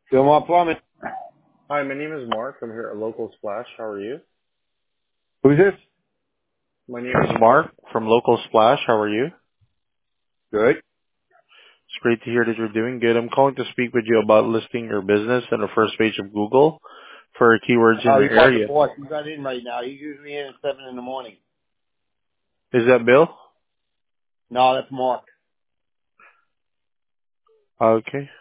Gilmore Plumbing. Hi, my name is Mark. I'm here at Local Splash. How are you? Who's this? My name is Mark from Local Splash. How are you? Good. It's great to hear that you're doing good. I'm calling to speak with you about listing your business on the first page of Google for keywords in Oh, the you called the area. boss. He's not in right now. He's usually in at 7 in the morning. Is that Bill? No, that's Mark. Okay.